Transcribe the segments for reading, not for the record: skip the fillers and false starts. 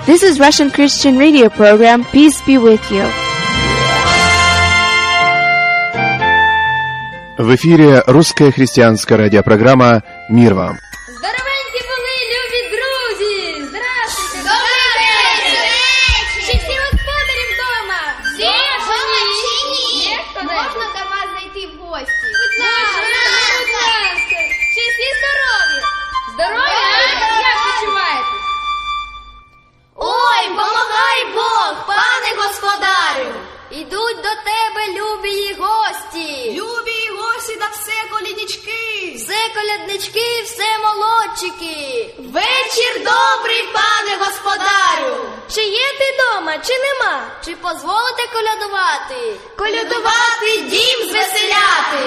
This is Russian Christian radio program. Peace be with you. В эфире русская христианская радиопрограмма «Мир вам». Здоровенькі були, любі друзі! Здравствуйте! Добрий вечір! Чи всі господарі вдома? Всі чи ні? Можна до вас зайти в гості? Будь ласка! Чи всі здорові? Здорові? Як почуваєтесь? Ой, помагай Бог, пане господарю! Ідуть до тебе любі гості! Любі гості та все коляднички! Все коляднички, все молодчики! Вечір добрий, пане господарю! Чи є ти дома, чи нема? Чи позволите колядувати? Колядувати, дім звеселяти!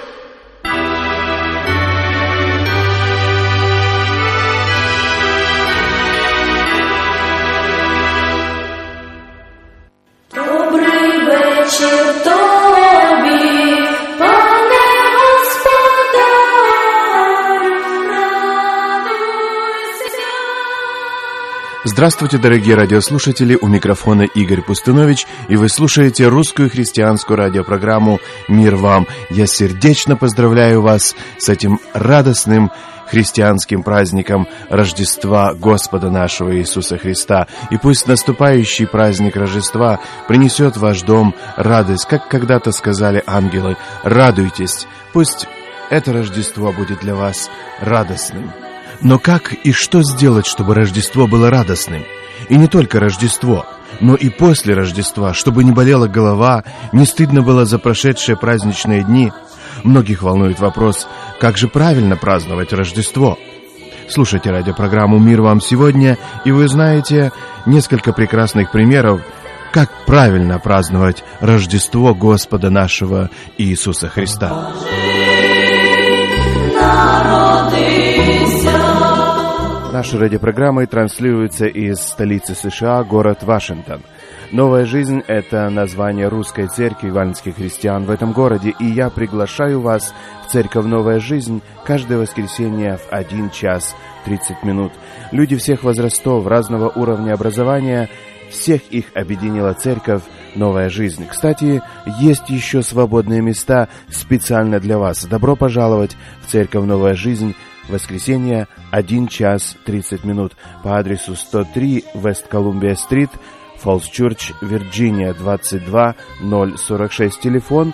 Добрий вечір тобі, пане господарю, радуйся. Здравствуйте, дорогие радиослушатели, у микрофона Игорь Пустунович, и вы слушаете русскую христианскую радиопрограмму «Мир вам». Я сердечно поздравляю вас с этим радостным христианским праздником Рождества Господа нашего Иисуса Христа. И пусть наступающий праздник Рождества принесет в ваш дом радость, как когда-то сказали ангелы: «Радуйтесь». Пусть это Рождество будет для вас радостным. Но как и что сделать, чтобы Рождество было радостным? И не только Рождество, но и после Рождества, чтобы не болела голова, не стыдно было за прошедшие праздничные дни. Многих волнует вопрос, как же правильно праздновать Рождество? Слушайте радиопрограмму «Мир вам» сегодня, и вы узнаете несколько прекрасных примеров, как правильно праздновать Рождество Господа нашего Иисуса Христа. Наши радиопрограммы транслируются из столицы США, город Вашингтон. «Новая жизнь» — это название русской церкви евангельских христиан в этом городе, и я приглашаю вас в церковь «Новая жизнь» каждое воскресенье в 1 час 30 минут. Люди всех возрастов, разного уровня образования, всех их объединила церковь «Новая жизнь». Кстати, есть еще свободные места специально для вас. Добро пожаловать в церковь «Новая жизнь» в воскресенье 1 час 30 минут по адресу 103 West Columbia-стрит, Falls Church, Вирджиния, 22046, телефон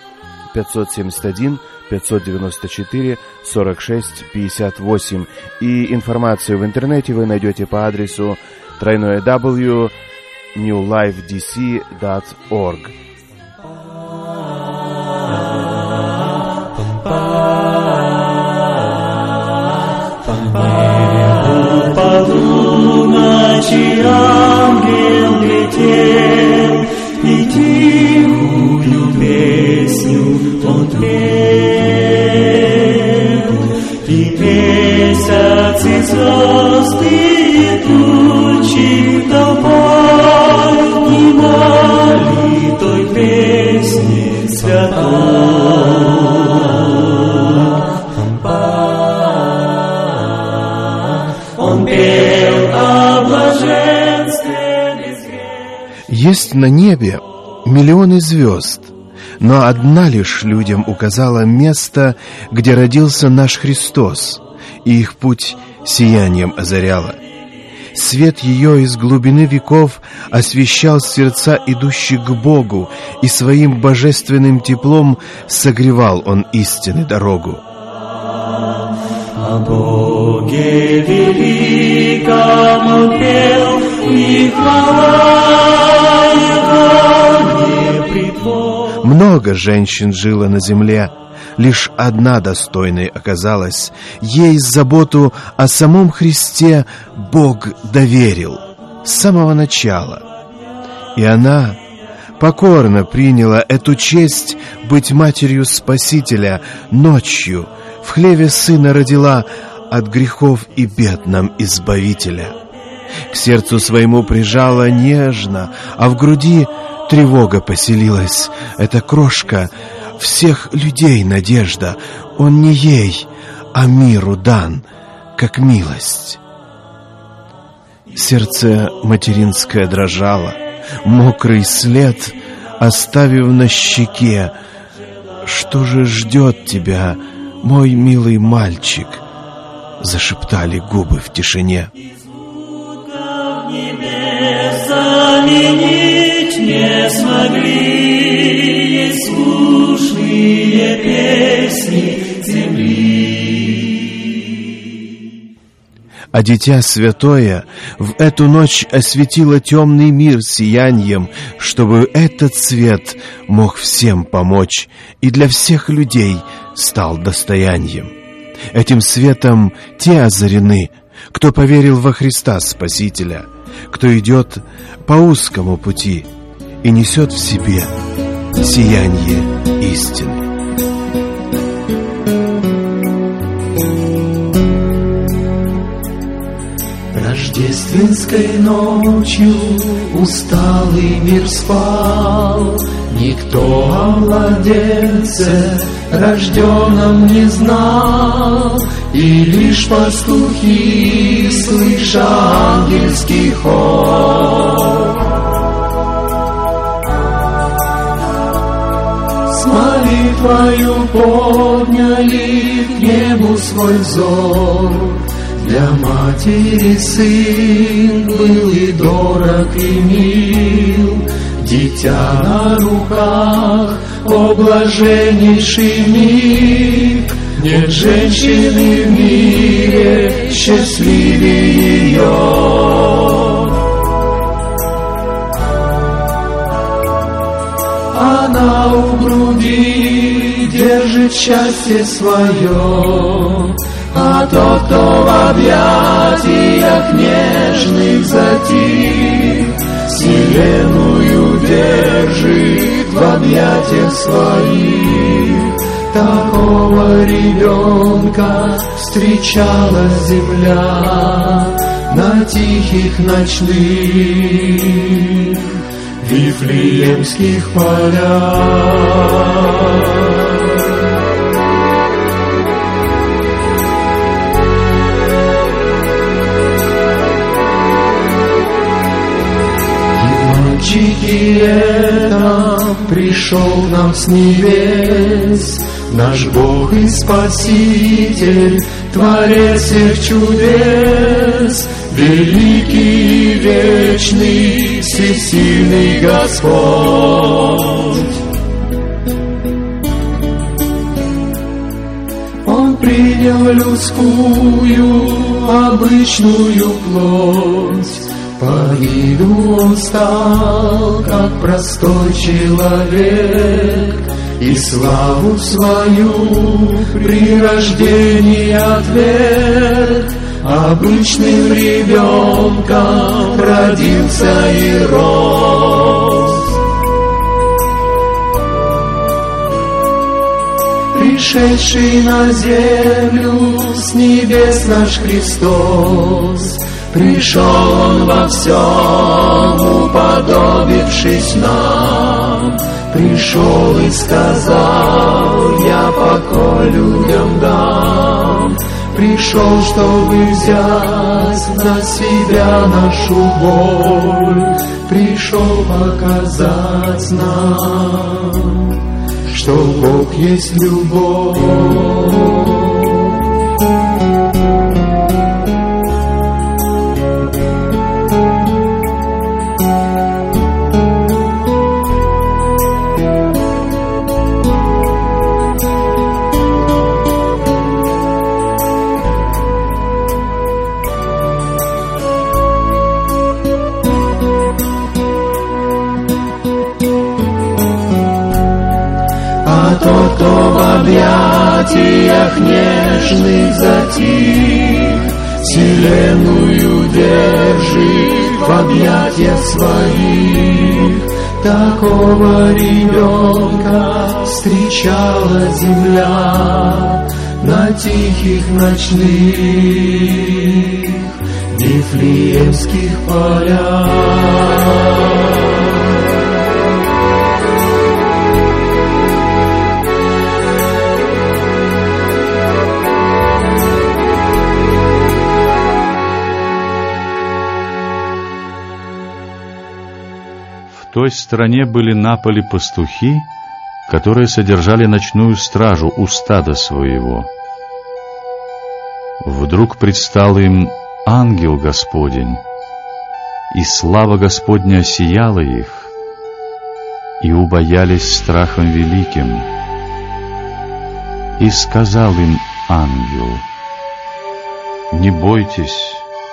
571-594-46-58. И информацию в интернете вы найдете по адресу www.newlifedc.org. Ангел летел, и тихую песню он пел. И месяцы, звезды и тучи толпой внимали той песни святой. Он пел о блаженстве безгрешном. Есть на небе миллионы звезд, но одна лишь людям указала место, где родился наш Христос, и их путь сиянием озаряла. Свет ее из глубины веков освещал сердца идущих к Богу, и своим божественным теплом согревал он истины дорогу. О Боге великом пел, и хвала Его не притворна. Много женщин жило на земле, лишь одна достойной оказалась. Ей заботу о самом Христе Бог доверил с самого начала. И она покорно приняла эту честь быть матерью Спасителя. Ночью в хлеве сына родила, от грехов и бед нам Избавителя. К сердцу своему прижала нежно, а в груди тревога поселилась. Эта крошка всех людей надежда, он не ей, а миру дан, как милость. Сердце материнское дрожало, мокрый след оставив на щеке. «Что же ждет тебя, мой милый мальчик?» — зашептали губы в тишине. Заменить не смогли скучные песни земли. А Дитя Святое в эту ночь осветило темный мир сиянием, чтобы этот свет мог всем помочь и для всех людей стал достоянием. Этим светом те озарены, кто поверил во Христа Спасителя, кто идет по узкому пути и несет в себе сияние истины. Рождественской ночью усталый мир спал, никто о младенце рожденном не знал, и лишь пастухи, слыша ангельский хор, с молитвою подняли к небу свой взор. Для матери сын был и дорог, и мил, дитя на руках, о блаженнейший миг. Нет женщины в мире счастливее ее. Она у груди держит счастье свое, а тот, кто в объятиях нежных затих, вселенную держит в объятиях своих. Такого ребенка встречала земля на тихих ночных вифлеемских полях. И это пришел нам с небес наш Бог и Спаситель, Творец всех чудес, великий и вечный, всесильный Господь. Он принял людскую обычную плоть, по виду он стал, как простой человек, и славу свою при рождении отверг. Обычным ребенком родился и рос. Пришедший на землю с небес наш Христос, пришел Он во всем, уподобившись нам. Пришел и сказал: я покой людям дам. Пришел, чтобы взять на себя нашу боль. Пришел показать нам, что Бог есть любовь. Тот, кто в объятиях нежных затих, вселенную держит в объятиях своих. Такого ребенка встречала земля на тихих ночных вифлеемских полях. той стороне были на поле пастухи, которые содержали ночную стражу у стада своего. Вдруг предстал им ангел Господень, и слава Господня осияла их, и убоялись страхом великим. И сказал им ангел: «Не бойтесь,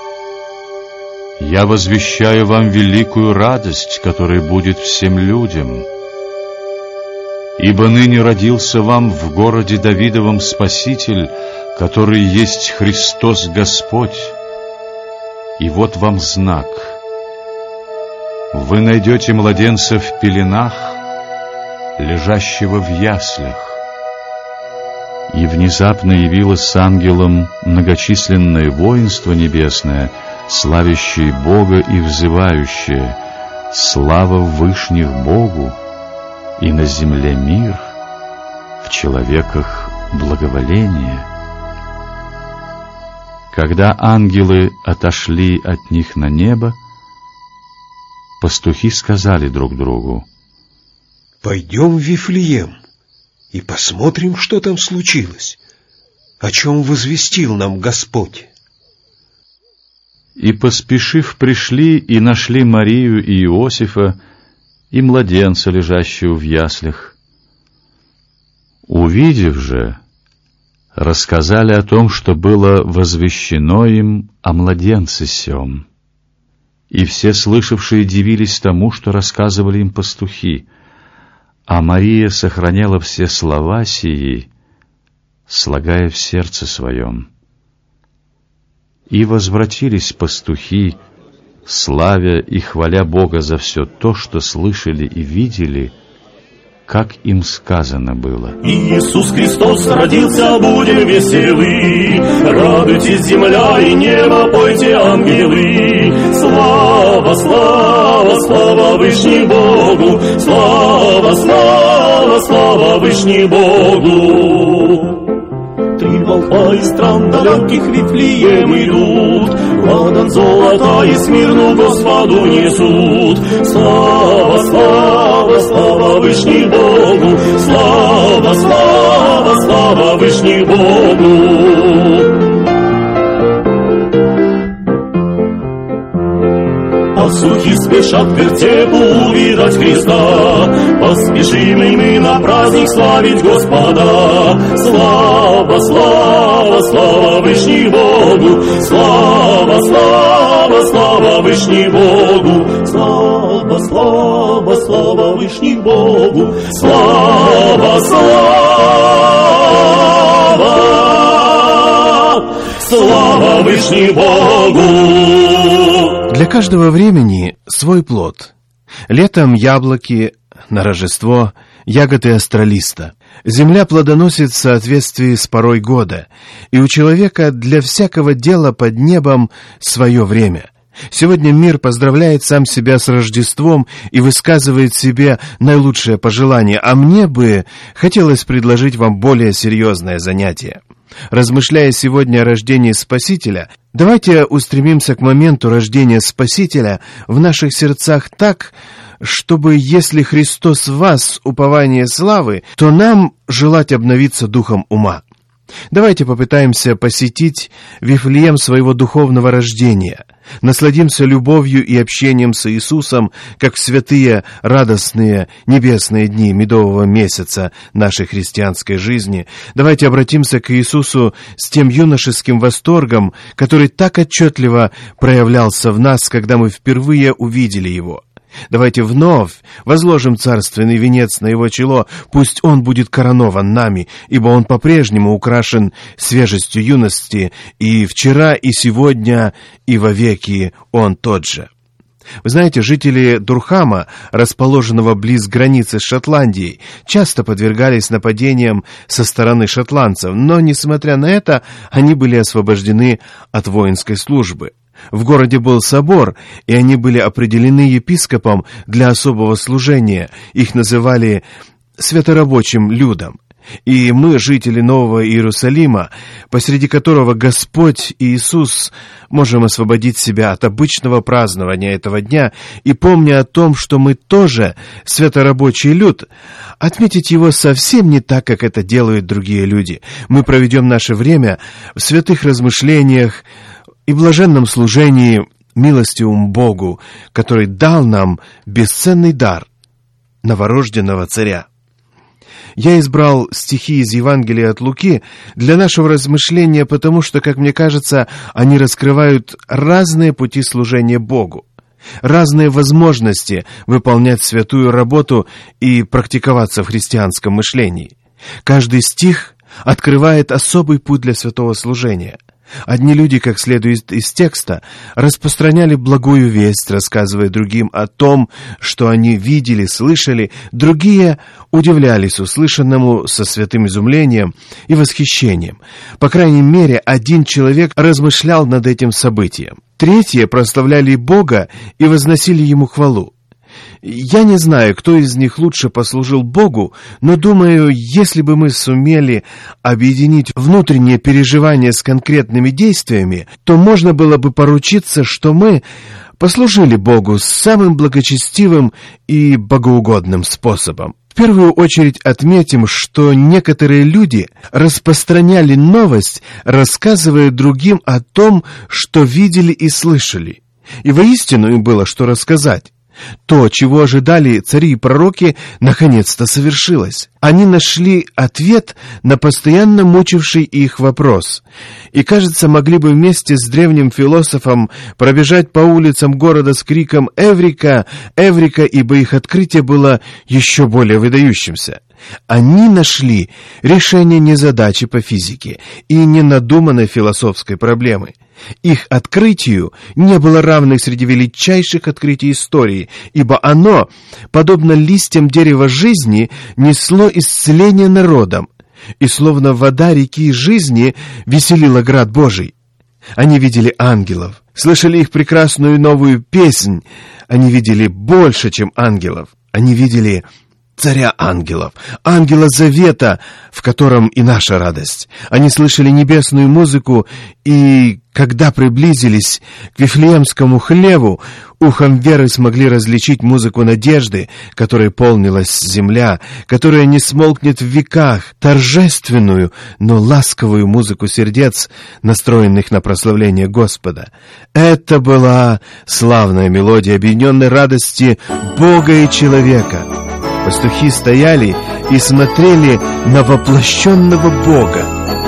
я возвещаю вам великую радость, которая будет всем людям. Ибо ныне родился вам в городе Давидовом Спаситель, который есть Христос Господь. И вот вам знак: вы найдете младенца в пеленах, лежащего в яслях». И внезапно явилось с ангелом многочисленное воинство небесное, славящее Бога и взывающее: «Слава вышних Богу, и на земле мир, в человеках благоволение». Когда ангелы отошли от них на небо, пастухи сказали друг другу: «Пойдем в Вифлеем и посмотрим, что там случилось, о чем возвестил нам Господь». И, поспешив, пришли и нашли Марию и Иосифа и младенца, лежащего в яслях. Увидев же, рассказали о том, что было возвещено им о младенце сем. И все слышавшие дивились тому, что рассказывали им пастухи, а Мария сохраняла все слова сии, слагая в сердце своем. И возвратились пастухи, славя и хваля Бога за все то, что слышали и видели, как им сказано было. Иисус Христос родился, будем веселы, радуйтесь, земля и небо, пойте, ангелы. Слава, слава, слава Вышний Богу, слава, слава, слава Вышний Богу. Три волхва из стран далеких Вифлеем идут, ладан золота и смирну Господу несут. Слава, слава, слава Вышний Богу, слава, слава, слава Вышний Богу. Пастухи спешат к вертепу увидать Христа, поспешим и мы на праздник славить Господа. Слава, слава, слава Вышний Богу, слава, слава, слава Вышний Богу, слава, слава, слава Вышний Богу, слава, слава, слава Вышний Богу. Для каждого времени свой плод. Летом яблоки, на Рождество ягоды астролиста. Земля плодоносит в соответствии с порой года, и у человека для всякого дела под небом свое время. Сегодня мир поздравляет сам себя с Рождеством и высказывает себе наилучшее пожелание, а мне бы хотелось предложить вам более серьезное занятие. Размышляя сегодня о рождении Спасителя, давайте устремимся к моменту рождения Спасителя в наших сердцах так, чтобы, если Христос в вас, упование славы, то нам желать обновиться духом ума. Давайте попытаемся посетить Вифлеем своего духовного рождения, насладимся любовью и общением с Иисусом, как в святые, радостные, небесные дни медового месяца нашей христианской жизни. Давайте обратимся к Иисусу с тем юношеским восторгом, который так отчетливо проявлялся в нас, когда мы впервые увидели Его. Давайте вновь возложим царственный венец на его чело, пусть он будет коронован нами, ибо он по-прежнему украшен свежестью юности, и вчера, и сегодня, и вовеки он тот же. Вы знаете, жители Дурхама, расположенного близ границы с Шотландией, часто подвергались нападениям со стороны шотландцев, но, несмотря на это, они были освобождены от воинской службы. В городе был собор, и они были определены епископом для особого служения. Их называли святорабочим людом. И мы, жители Нового Иерусалима, посреди которого Господь и Иисус, можем освободить себя от обычного празднования этого дня и, помня о том, что мы тоже святорабочий люд, отметить его совсем не так, как это делают другие люди. Мы проведем наше время в святых размышлениях и блаженном служении милостивому Богу, который дал нам бесценный дар новорожденного царя. Я избрал стихи из Евангелия от Луки для нашего размышления, потому что, как мне кажется, они раскрывают разные пути служения Богу, разные возможности выполнять святую работу и практиковаться в христианском мышлении. Каждый стих открывает особый путь для святого служения. Одни люди, как следует из текста, распространяли благую весть, рассказывая другим о том, что они видели, слышали. Другие удивлялись услышанному со святым изумлением и восхищением. По крайней мере, один человек размышлял над этим событием. Третьи прославляли Бога и возносили Ему хвалу. Я не знаю, кто из них лучше послужил Богу, но думаю, если бы мы сумели объединить внутреннее переживание с конкретными действиями, то можно было бы поручиться, что мы послужили Богу самым благочестивым и богоугодным способом. В первую очередь отметим, что некоторые люди распространяли новость, рассказывая другим о том, что видели и слышали. И воистину им было что рассказать. То, чего ожидали цари и пророки, наконец-то совершилось. Они нашли ответ на постоянно мучивший их вопрос. И, кажется, могли бы вместе с древним философом пробежать по улицам города с криком «Эврика! Эврика!», ибо их открытие было еще более выдающимся. Они нашли решение не задачи по физике и не надуманной философской проблемы. Их открытию не было равных среди величайших открытий истории, ибо оно, подобно листьям дерева жизни, несло исцеление народам, и словно вода реки жизни веселила град Божий. Они видели ангелов, слышали их прекрасную новую песнь. Они видели больше, чем ангелов. Они видели царя ангелов, ангела завета, в котором и наша радость. Они слышали небесную музыку, и когда приблизились к Вифлеемскому хлеву, ухом веры смогли различить музыку надежды, которой полнилась земля, которая не смолкнет в веках, торжественную, но ласковую музыку сердец, настроенных на прославление Господа. Это была славная мелодия объединенной радости Бога и человека. Пастухи стояли и смотрели на воплощенного Бога.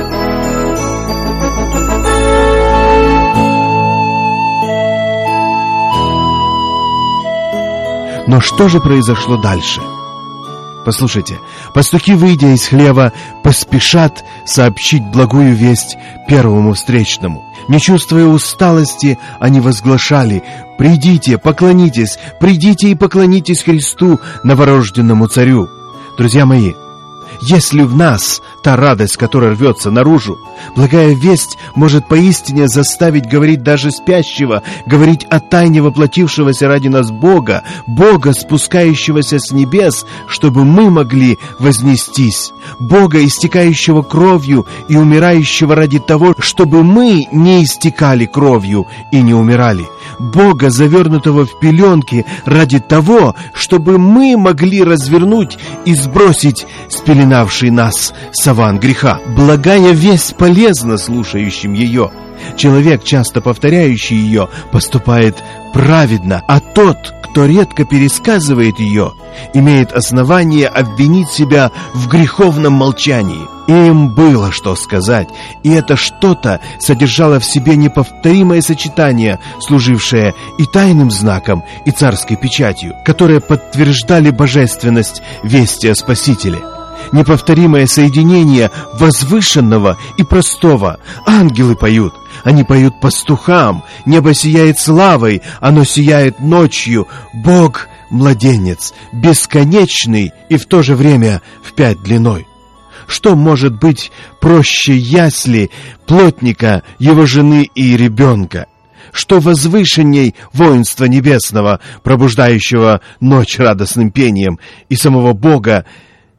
Но что же произошло дальше? Послушайте, пастухи, выйдя из хлева, поспешат сообщить благую весть первому встречному. Не чувствуя усталости, они возглашали: «Придите, поклонитесь, придите и поклонитесь Христу, новорожденному царю». Друзья мои, если в нас та радость, которая рвется наружу, благая весть может поистине заставить говорить даже спящего, говорить о тайне воплотившегося ради нас Бога, Бога, спускающегося с небес, чтобы мы могли вознестись, Бога, истекающего кровью и умирающего ради того, чтобы мы не истекали кровью и не умирали, Бога, завернутого в пеленки ради того, чтобы мы могли развернуть и сбросить спеленавший нас саван греха. Благая весть полезна слушающим ее. Человек, часто повторяющий ее, поступает праведно, а тот, кто редко пересказывает ее, имеет основание обвинить себя в греховном молчании. Им было что сказать, и это что-то содержало в себе неповторимое сочетание, служившее и тайным знаком, и царской печатью, которые подтверждали божественность вести о Спасителе. Неповторимое соединение возвышенного и простого. Ангелы поют. Они поют пастухам. Небо сияет славой, оно сияет ночью. Бог — младенец, бесконечный и в то же время в 5 длиной. Что может быть проще ясли, плотника, его жены и ребенка? Что возвышенней воинства небесного, пробуждающего ночь радостным пением, и самого Бога,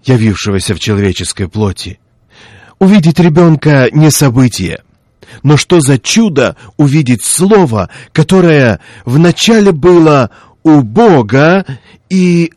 явившегося в человеческой плоти. Увидеть ребенка не событие, но что за чудо увидеть Слово, которое вначале было у Бога и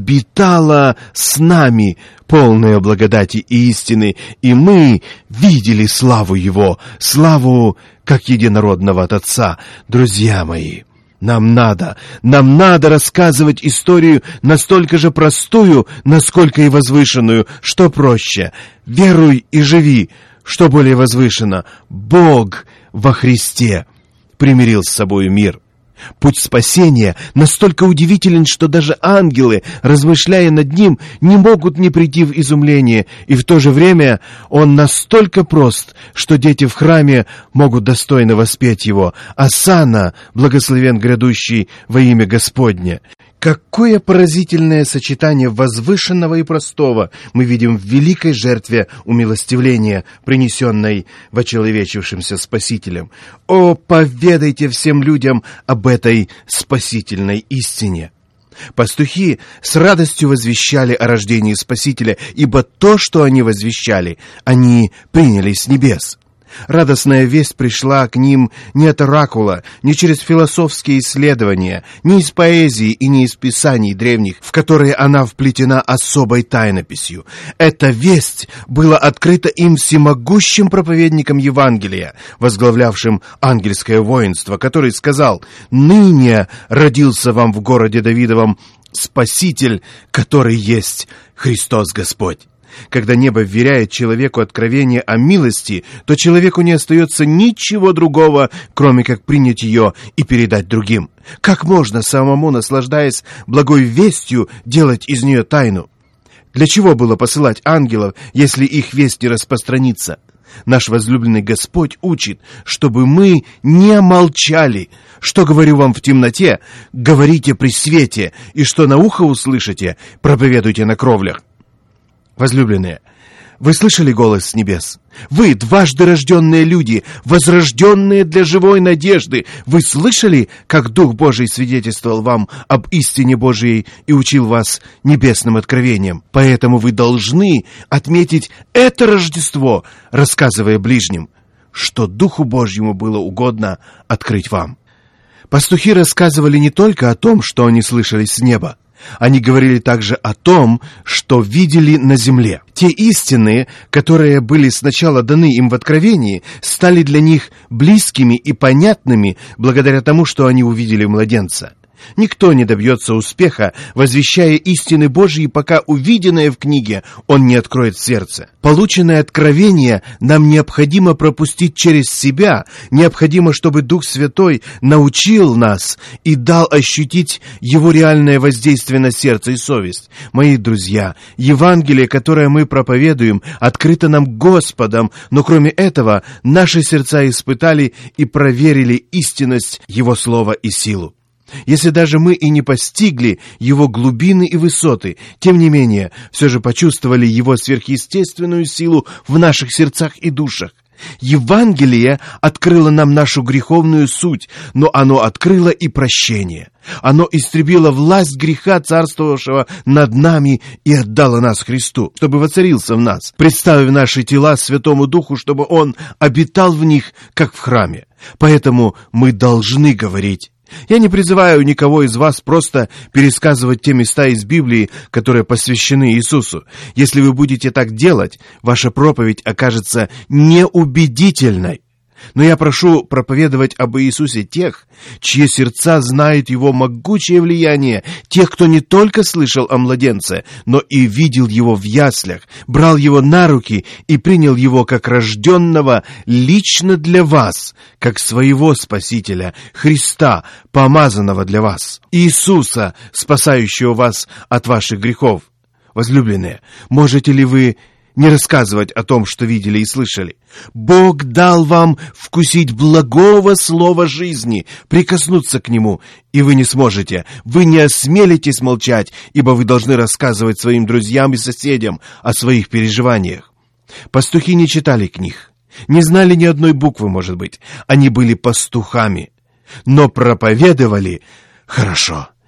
обитало с нами, полное благодати и истины, и мы видели славу Его, славу как единородного от Отца. Друзья мои, нам надо рассказывать историю настолько же простую, насколько и возвышенную. Что проще? Веруй и живи. Что более возвышено? Бог во Христе примирил с собою мир. Путь спасения настолько удивителен, что даже ангелы, размышляя над ним, не могут не прийти в изумление, и в то же время он настолько прост, что дети в храме могут достойно воспеть его: «Осанна, благословен грядущий во имя Господне». Какое поразительное сочетание возвышенного и простого мы видим в великой жертве умилостивления, принесенной вочеловечившимся Спасителем. О, поведайте всем людям об этой спасительной истине! Пастухи с радостью возвещали о рождении Спасителя, ибо то, что они возвещали, они приняли с небес. Радостная весть пришла к ним не от оракула, не через философские исследования, не из поэзии и не из писаний древних, в которые она вплетена особой тайнописью. Эта весть была открыта им всемогущим проповедником Евангелия, возглавлявшим ангельское воинство, который сказал: «Ныне родился вам в городе Давидовом Спаситель, который есть Христос Господь». Когда небо вверяет человеку откровение о милости, то человеку не остается ничего другого, кроме как принять ее и передать другим. Как можно самому, наслаждаясь благой вестью, делать из нее тайну? Для чего было посылать ангелов, если их весть не распространится? Наш возлюбленный Господь учит, чтобы мы не молчали. Что говорю вам в темноте, говорите при свете, и что на ухо услышите, проповедуйте на кровлях. Возлюбленные, вы слышали голос с небес? Вы, дважды рожденные люди, возрожденные для живой надежды, вы слышали, как Дух Божий свидетельствовал вам об истине Божией и учил вас небесным откровением? Поэтому вы должны отметить это Рождество, рассказывая ближним, что Духу Божьему было угодно открыть вам. Пастухи рассказывали не только о том, что они слышали с неба. Они говорили также о том, что видели на земле. Те истины, которые были сначала даны им в откровении, стали для них близкими и понятными благодаря тому, что они увидели младенца. Никто не добьется успеха, возвещая истины Божьи, пока увиденное в книге он не откроет в сердце. Полученное откровение нам необходимо пропустить через себя, необходимо, чтобы Дух Святой научил нас и дал ощутить его реальное воздействие на сердце и совесть. Мои друзья, Евангелие, которое мы проповедуем, открыто нам Господом, но кроме этого наши сердца испытали и проверили истинность Его Слова и силу. Если даже мы и не постигли его глубины и высоты, тем не менее, все же почувствовали его сверхъестественную силу в наших сердцах и душах. Евангелие открыло нам нашу греховную суть, но оно открыло и прощение. Оно истребило власть греха, царствовавшего над нами, и отдало нас Христу, чтобы воцарился в нас, представив наши тела Святому Духу, чтобы Он обитал в них, как в храме. Поэтому мы должны говорить. Я не призываю никого из вас просто пересказывать те места из Библии, которые посвящены Иисусу. Если вы будете так делать, ваша проповедь окажется неубедительной. Но я прошу проповедовать об Иисусе тех, чьи сердца знают Его могучее влияние, тех, кто не только слышал о младенце, но и видел Его в яслях, брал Его на руки и принял Его как рожденного лично для вас, как своего Спасителя, Христа, помазанного для вас, Иисуса, спасающего вас от ваших грехов. Возлюбленные, можете ли вы не рассказывать о том, что видели и слышали? Бог дал вам вкусить благого слова жизни, прикоснуться к нему, и вы не сможете, вы не осмелитесь молчать, ибо вы должны рассказывать своим друзьям и соседям о своих переживаниях. Пастухи не читали книг, не знали ни одной буквы, может быть. Они были пастухами, но проповедовали хорошо.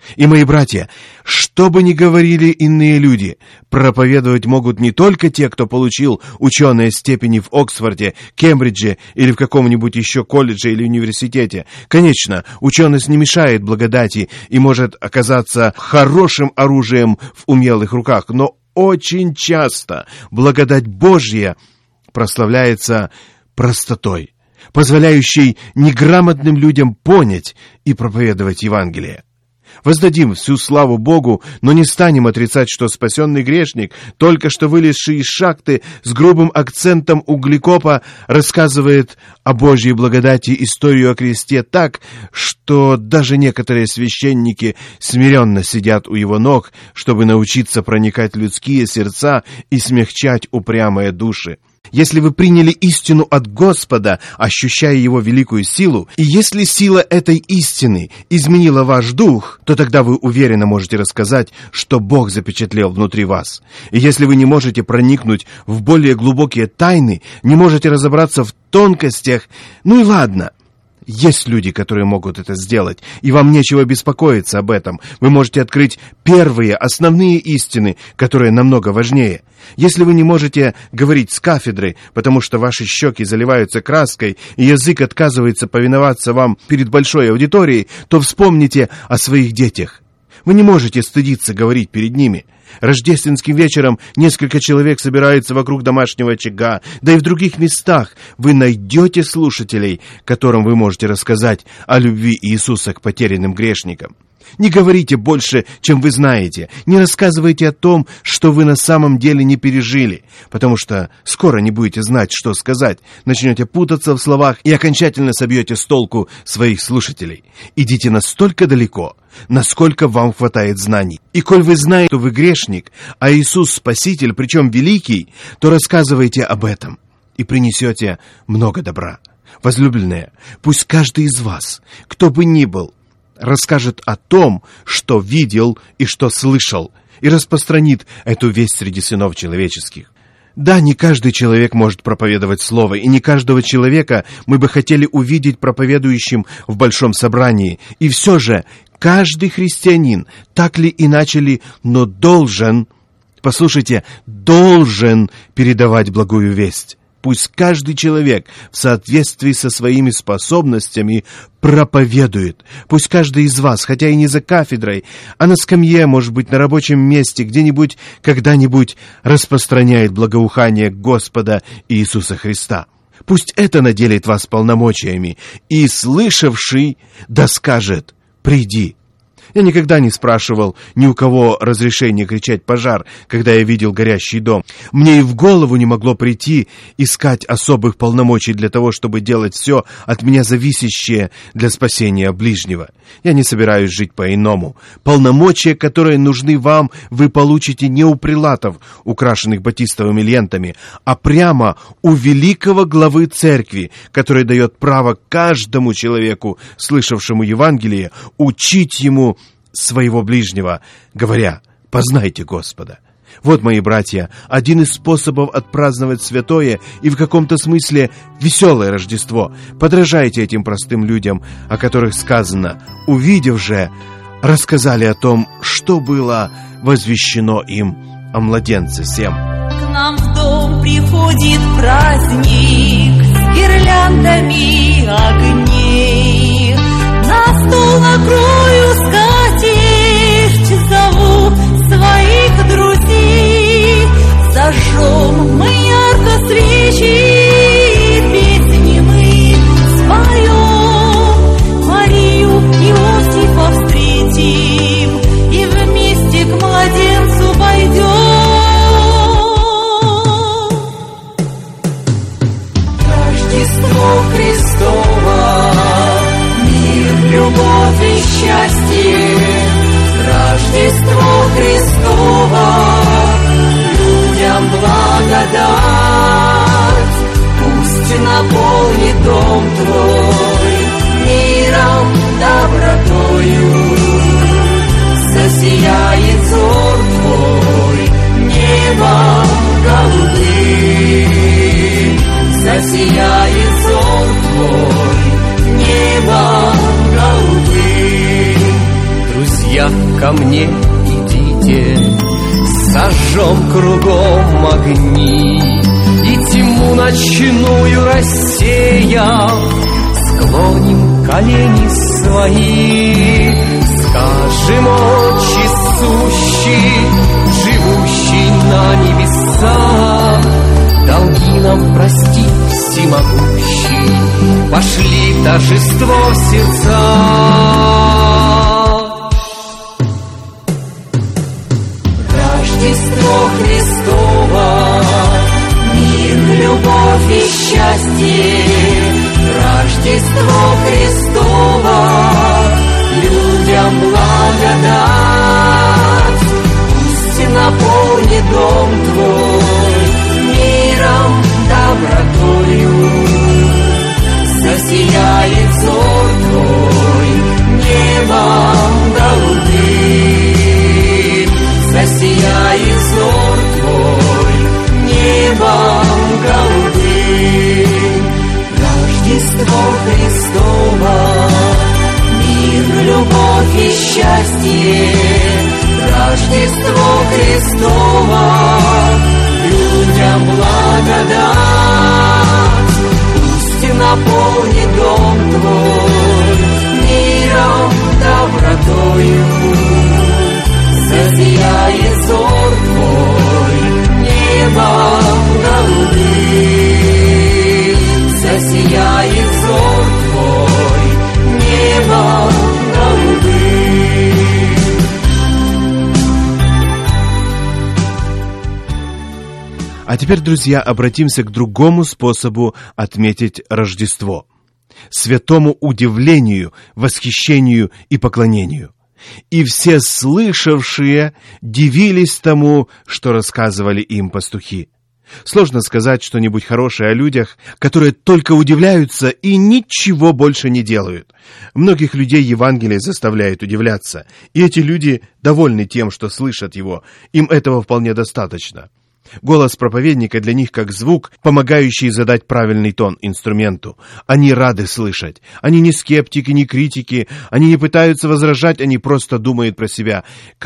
И, мои братья, что бы ни говорили иные люди, проповедовать могут не только те, кто получил ученые степени в Оксфорде, Кембридже или в каком-нибудь еще колледже или университете. Конечно, ученость не мешает благодати и может оказаться хорошим оружием в умелых руках, но очень часто благодать Божья прославляется простотой, позволяющей неграмотным людям понять и проповедовать Евангелие. Воздадим всю славу Богу, но не станем отрицать, что спасенный грешник, только что вылезший из шахты с грубым акцентом углекопа, рассказывает о Божьей благодати историю о кресте так, что даже некоторые священники смиренно сидят у его ног, чтобы научиться проникать в людские сердца и смягчать упрямые души. Если вы приняли истину от Господа, ощущая Его великую силу, и если сила этой истины изменила ваш дух, то тогда вы уверенно можете рассказать, что Бог запечатлел внутри вас. И если вы не можете проникнуть в более глубокие тайны, не можете разобраться в тонкостях, ну и ладно. Есть люди, которые могут это сделать, и вам нечего беспокоиться об этом. Вы можете открыть первые, основные истины, которые намного важнее. Если вы не можете говорить с кафедры, потому что ваши щеки заливаются краской, и язык отказывается повиноваться вам перед большой аудиторией, то вспомните о своих детях. Вы не можете стыдиться говорить перед ними. Рождественским вечером несколько человек собираются вокруг домашнего очага, да и в других местах вы найдете слушателей, которым вы можете рассказать о любви Иисуса к потерянным грешникам. Не говорите больше, чем вы знаете, не рассказывайте о том, что вы на самом деле не пережили, потому что скоро не будете знать, что сказать, начнете путаться в словах и окончательно собьете с толку своих слушателей. Идите настолько далеко, насколько вам хватает знаний. И коль вы знаете, что вы грешник, а Иисус Спаситель, причем великий, то рассказывайте об этом и принесете много добра. Возлюбленные, пусть каждый из вас, кто бы ни был, расскажет о том, что видел и что слышал, и распространит эту весть среди сынов человеческих. Да, не каждый человек может проповедовать слово, и не каждого человека мы бы хотели увидеть проповедующим в большом собрании. И все же каждый христианин, так ли иначе ли, но должен передавать благую весть. Пусть каждый человек в соответствии со своими способностями проповедует. Пусть каждый из вас, хотя и не за кафедрой, а на скамье, может быть, на рабочем месте, где-нибудь, когда-нибудь распространяет благоухание Господа Иисуса Христа. Пусть это наделит вас полномочиями, и слышавший да скажет: «Приди». Я никогда не спрашивал ни у кого разрешения кричать «пожар», когда я видел горящий дом. Мне и в голову не могло прийти искать особых полномочий для того, чтобы делать все от меня зависящее для спасения ближнего. Я не собираюсь жить по-иному. Полномочия, которые нужны вам, вы получите не у прилатов, украшенных батистовыми лентами, а прямо у великого главы церкви, который дает право каждому человеку, слышавшему Евангелие, учить ему своего ближнего, говоря: «Познайте Господа». Вот, мои братья, один из способов отпраздновать святое и в каком-то смысле веселое Рождество. Подражайте этим простым людям, о которых сказано: «Увидев же, рассказали о том, что было возвещено им о младенце сем». К нам в дом приходит праздник с гирляндами огней. На стол накрою скатерть, зову своих друзей. Зажжем мы ярко свечи, песни мы споем. Марию Иосифа встретим и вместе к младенцу пойдем. Рождество Христово, любовь и счастье, Рождество Христово, людям благодать. Пусть наполнит дом твой миром, добротою, засияет взор твой небом голубым, засияет взор твой небом голубым. Друзья, ко мне идите, сожжем кругом огни, и тьму ночную рассеяв, склоним колени свои, скажем: Отче сущий, живущий на небесах, долги нам прости, всемогущий, пошли в торжество в сердца. Рождество Христово, мир, любовь и счастье. Рождество Христово, людям благодать. Пусть наполнит дом твой миром, добротою. Засияет взор твой небом голубым. Засияет взор твой небом голубым. Рождество Христово, мир, любовь и счастье. Рождество Христово, людям благодать. Пусть наполнит дом твой миром, добротою. Засияет взор твой небом голубым. Засияет взор твой небом голубым. А теперь, друзья, обратимся к другому способу отметить Рождество – святому удивлению, восхищению и поклонению. И все слышавшие дивились тому, что рассказывали им пастухи. Сложно сказать что-нибудь хорошее о людях, которые только удивляются и ничего больше не делают. Многих людей Евангелие заставляет удивляться, и эти люди довольны тем, что слышат его. Им этого вполне достаточно. Голос проповедника для них как звук, помогающий задать правильный тон инструменту. Они рады слышать. Они не скептики, не критики. Они не пытаются возражать, они просто думают про себя.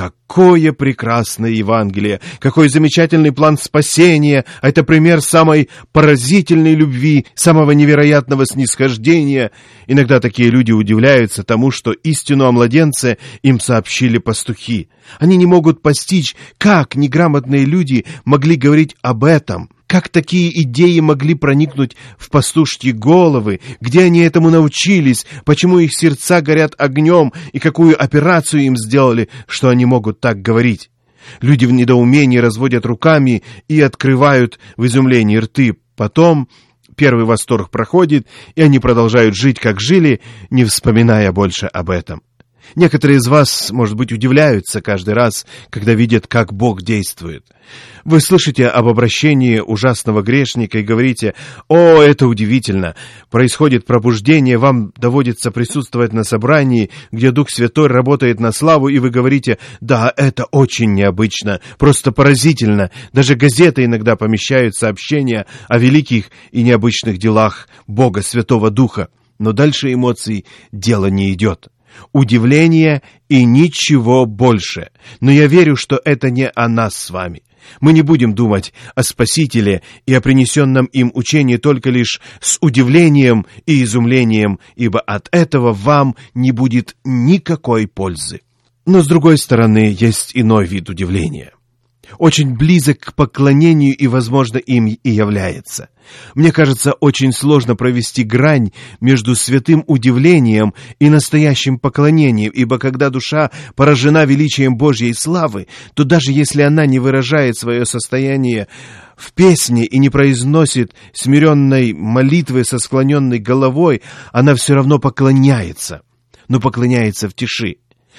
Какое прекрасное Евангелие! Какой замечательный план спасения! Это пример самой поразительной любви, самого невероятного снисхождения. Иногда такие люди удивляются тому, что истину о младенце им сообщили пастухи. Они не могут постичь, как неграмотные люди могли говорить об этом, как такие идеи могли проникнуть в пастушьи головы, где они этому научились, почему их сердца горят огнем и какую операцию им сделали, что они могут так говорить. Люди в недоумении разводят руками и открывают в изумлении рты. Потом первый восторг проходит, и они продолжают жить, как жили, не вспоминая больше об этом. Некоторые из вас, может быть, удивляются каждый раз, когда видят, как Бог действует. Вы слышите об обращении ужасного грешника и говорите: «О, это удивительно! Происходит пробуждение, вам доводится присутствовать на собрании, где Дух Святой работает на славу, и вы говорите: да, это очень необычно, просто поразительно. Даже газеты иногда помещают сообщения о великих и необычных делах Бога, Святого Духа». Но дальше эмоций дело не идет. Удивление и ничего больше. Но я верю, что это не о нас с вами. Мы не будем думать о Спасителе и о принесенном им учении только лишь с удивлением и изумлением, ибо от этого вам не будет никакой пользы. Но с другой стороны, есть иной вид удивления. Очень близок к поклонению и, возможно, им и является. Мне кажется, очень сложно провести грань между святым удивлением и настоящим поклонением, ибо когда душа поражена величием Божьей славы, то даже если она не выражает свое состояние в песне и не произносит смиренной молитвы со склоненной головой, она все равно поклоняется, но поклоняется в тиши.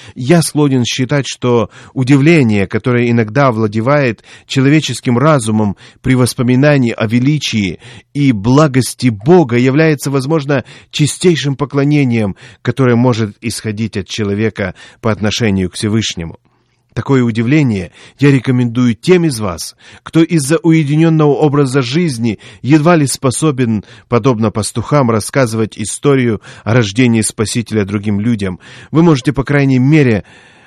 Я склонен считать, что удивление, которое иногда овладевает человеческим разумом при воспоминании о величии и благости Бога, является, возможно, чистейшим поклонением, которое может исходить от человека по отношению к Всевышнему. Такое удивление я рекомендую тем из вас, кто из-за уединенного образа жизни едва ли способен, подобно пастухам, рассказывать историю о рождении Спасителя другим людям. Вы можете, по крайней мере,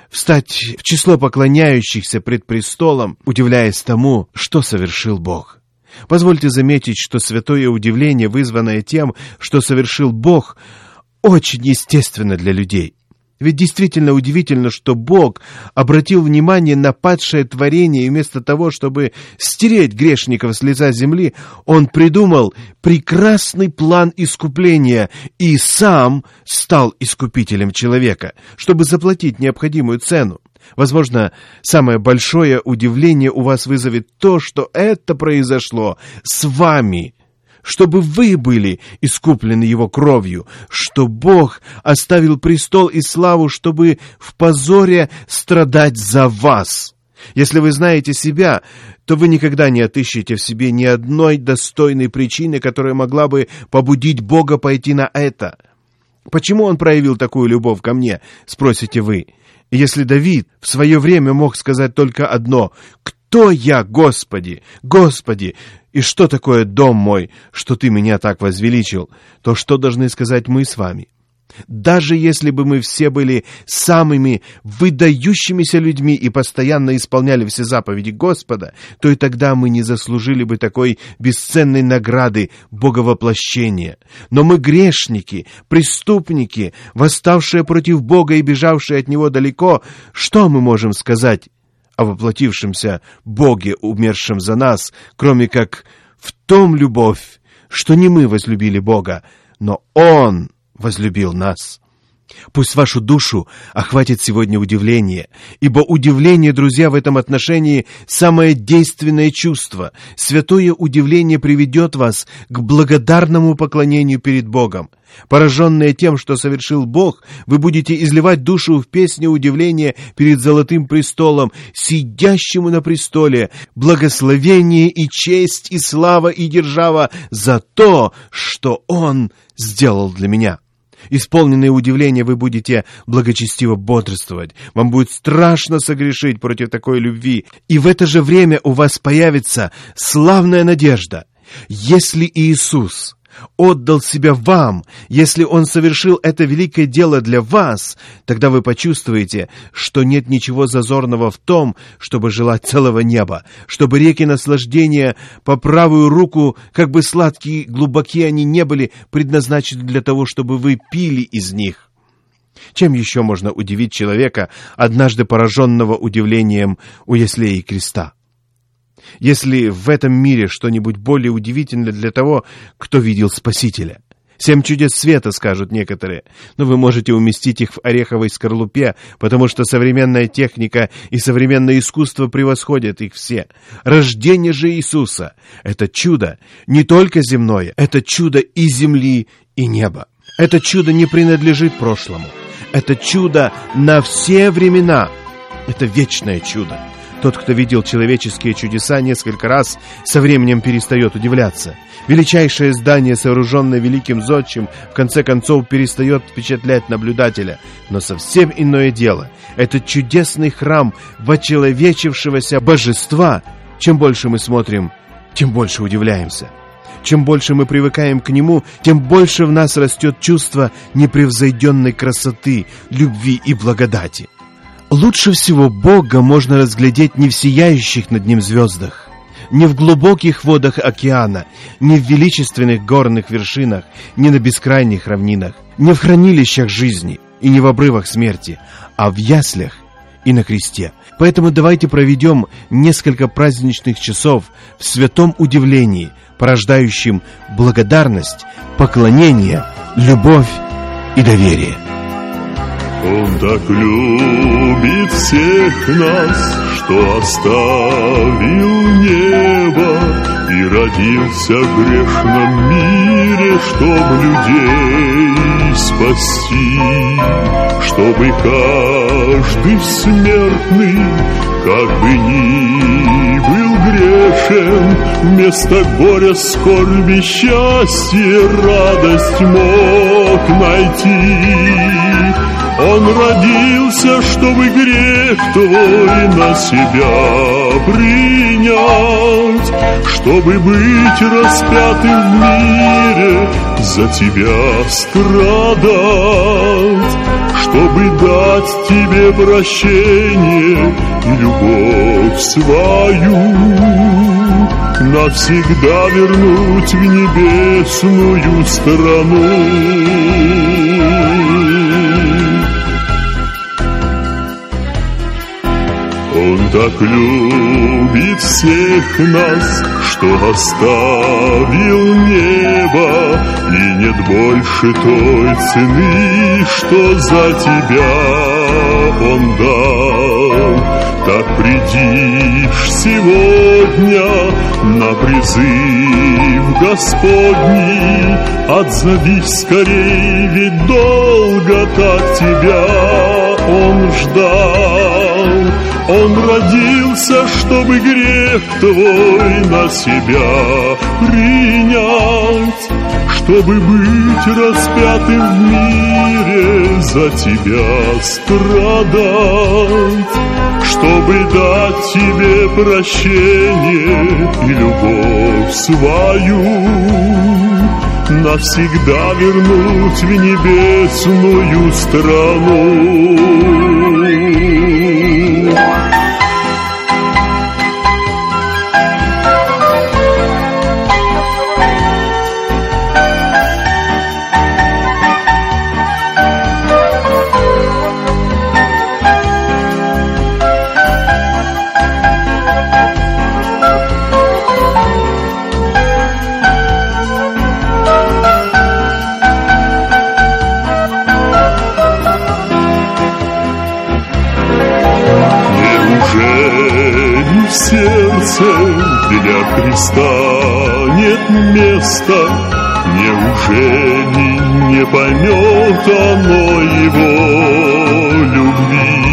встать в число поклоняющихся пред престолом, удивляясь тому, что совершил Бог. Позвольте заметить, что святое удивление, вызванное тем, что совершил Бог, очень естественно для людей. Ведь действительно удивительно, что Бог обратил внимание на падшее творение, и вместо того, чтобы стереть грешников с лица земли, Он придумал прекрасный план искупления и сам стал искупителем человека, чтобы заплатить необходимую цену. Возможно, самое большое удивление у вас вызовет то, что это произошло с вами, чтобы вы были искуплены Его кровью, что Бог оставил престол и славу, чтобы в позоре страдать за вас. Если вы знаете себя, то вы никогда не отыщете в себе ни одной достойной причины, которая могла бы побудить Бога пойти на это. Почему Он проявил такую любовь ко мне, спросите вы? Если Давид в свое время мог сказать только одно: «Кто я, Господи, Господи, и что такое дом мой, что Ты меня так возвеличил?», то что должны сказать мы с вами? Даже если бы мы все были самыми выдающимися людьми и постоянно исполняли все заповеди Господа, то и тогда мы не заслужили бы такой бесценной награды Боговоплощения. Но мы грешники, преступники, восставшие против Бога и бежавшие от Него далеко. Что мы можем сказать о воплотившемся Боге, умершем за нас, кроме как в том любовь, что не мы возлюбили Бога, но Он возлюбил нас? Пусть вашу душу охватит сегодня удивление, ибо удивление, друзья, в этом отношении самое действенное чувство. Святое удивление приведет вас к благодарному поклонению перед Богом. Пораженные тем, что совершил Бог, вы будете изливать душу в песне удивления перед золотым престолом, сидящему на престоле, благословение и честь и слава и держава за то, что Он сделал для меня. Исполненные удивления, вы будете благочестиво бодрствовать. Вам будет страшно согрешить против такой любви. И в это же время у вас появится славная надежда. Если Иисус отдал себя вам, если Он совершил это великое дело для вас, тогда вы почувствуете, что нет ничего зазорного в том, чтобы желать целого неба, чтобы реки наслаждения по правую руку, как бы сладкие и глубоки они не были, предназначены для того, чтобы вы пили из них. Чем еще можно удивить человека, однажды пораженного удивлением у Яслей и креста? Если в этом мире что-нибудь более удивительное для того, кто видел Спасителя. 7 чудес света, скажут некоторые, но вы можете уместить их в ореховой скорлупе, потому что современная техника и современное искусство превосходят их все. Рождение же Иисуса — это чудо не только земное, это чудо и земли, и неба. Это чудо не принадлежит прошлому. Это чудо на все времена. Это вечное чудо. Тот, кто видел человеческие чудеса несколько раз, со временем перестает удивляться. Величайшее здание, сооруженное великим зодчим, в конце концов перестает впечатлять наблюдателя. Но совсем иное дело. Этот чудесный храм вочеловечившегося божества. Чем больше мы смотрим, тем больше удивляемся. Чем больше мы привыкаем к нему, тем больше в нас растет чувство непревзойденной красоты, любви и благодати. Лучше всего Бога можно разглядеть не в сияющих над Ним звездах, не в глубоких водах океана, не в величественных горных вершинах, не на бескрайних равнинах, не в хранилищах жизни и не в обрывах смерти, а в яслях и на кресте. Поэтому давайте проведем несколько праздничных часов в святом удивлении, порождающем благодарность, поклонение, любовь и доверие. Он так любит всех нас, что оставил небо и родился в грешном мире, чтоб людей спасти, чтобы каждый смертный, как бы ни был грешен, вместо горя, скорби, счастья, радость мог найти. Он родился, чтобы грех твой на себя принять, чтобы быть распятым в мире, за тебя страдать, чтобы чтобы дать тебе прощение и любовь свою, навсегда вернуть в небесную страну. Он так любит всех нас, что оставил небо, и нет больше той цены, что за тебя Он дал. Так придишь сегодня на призыв Господний, отзовись скорей, ведь долго так тебя Он ждал. Он родился, чтобы грех твой на себя принять, чтобы быть распятым в мире, за тебя страдать, чтобы дать тебе прощение и любовь свою, навсегда вернуть в небесную страну. Для Христа нет места, неужели не поймет оно Его любви?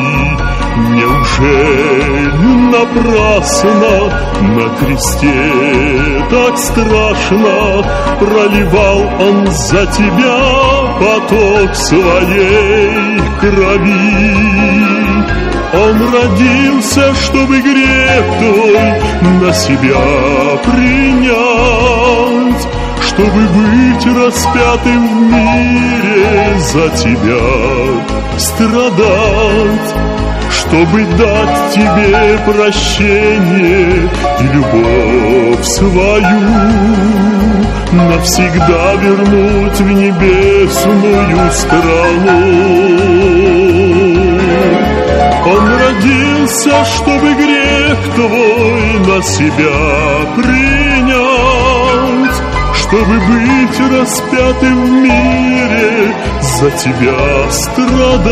Неужели напрасно на кресте так страшно проливал Он за тебя поток своей крови? Он родился, чтобы грех твой на себя принять, чтобы быть распятым в мире, за тебя страдать, чтобы дать тебе прощение и любовь свою, навсегда вернуть в небесную страну. Он родился, чтобы грех твой на себя принять, чтобы быть распятым в мире, за тебя страдать,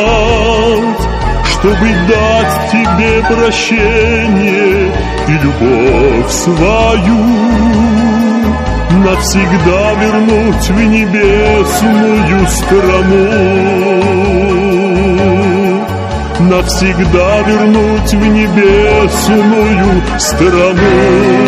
чтобы дать тебе прощение и любовь свою, навсегда вернуть в небесную страну. Навсегда вернуть в небесную страну.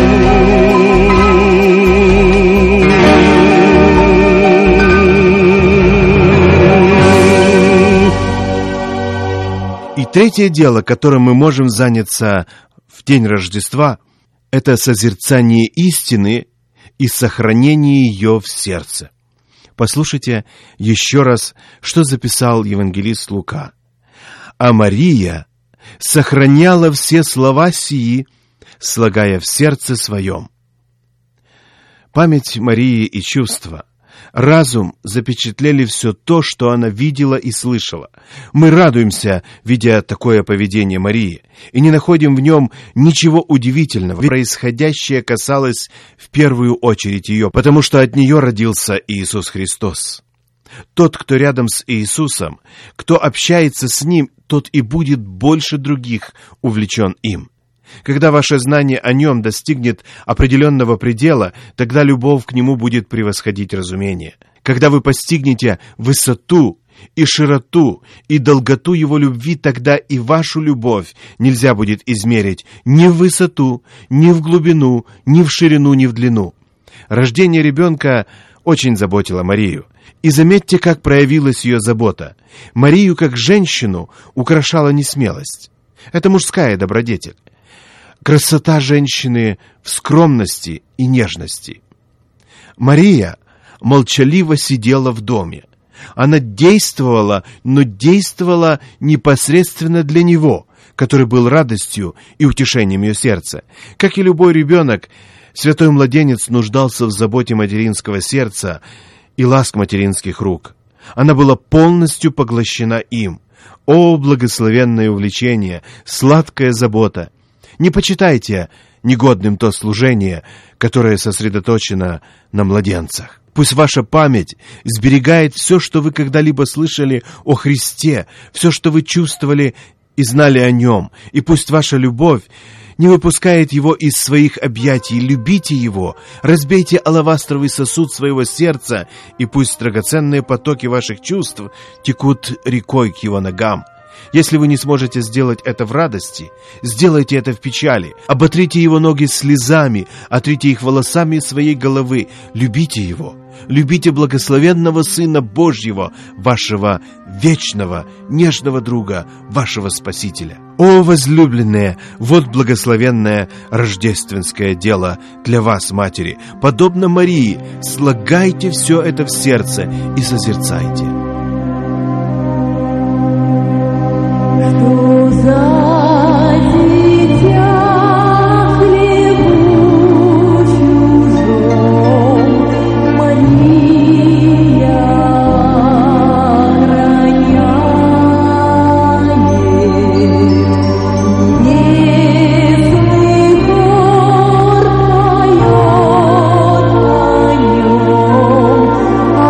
И третье дело, которым мы можем заняться в день Рождества, это созерцание истины и сохранение ее в сердце. Послушайте еще раз, что записал евангелист Лука. А Мария сохраняла все слова сии, слагая в сердце своем. Память Марии и чувства, разум запечатлели все то, что она видела и слышала. Мы радуемся, видя такое поведение Марии, и не находим в нем ничего удивительного. Происходящее касалось в первую очередь ее, потому что от нее родился Иисус Христос. Тот, кто рядом с Иисусом, кто общается с Ним, тот и будет больше других увлечен им. Когда ваше знание о Нем достигнет определенного предела, тогда любовь к Нему будет превосходить разумение. Когда вы постигнете высоту и широту и долготу Его любви, тогда и вашу любовь нельзя будет измерить ни в высоту, ни в глубину, ни в ширину, ни в длину. Рождение ребенка очень заботило Марию. И заметьте, как проявилась ее забота. Марию, как женщину, украшала несмелость. Это мужская добродетель. Красота женщины в скромности и нежности. Мария молчаливо сидела в доме. Она действовала, но действовала непосредственно для него, который был радостью и утешением ее сердца. Как и любой ребенок, святой младенец нуждался в заботе материнского сердца и ласк материнских рук. Она была полностью поглощена им. О, благословенное увлечение, сладкая забота! Не почитайте негодным то служение, которое сосредоточено на младенцах. Пусть ваша память сберегает все, что вы когда-либо слышали о Христе, все, что вы чувствовали и знали о Нем, и пусть ваша любовь не выпускает Его из своих объятий. Любите Его, разбейте алавастровый сосуд своего сердца, и пусть драгоценные потоки ваших чувств текут рекой к Его ногам. Если вы не сможете сделать это в радости, сделайте это в печали. Оботрите Его ноги слезами, отрите их волосами своей головы. Любите Его, любите благословенного Сына Божьего, вашего вечного, нежного друга, вашего Спасителя. О, возлюбленные, вот благословенное рождественское дело для вас, матери. Подобно Марии, слагайте все это в сердце и созерцайте. Что за дитя в хлеву чужом Мария роняет, небесный хор поет на нем, а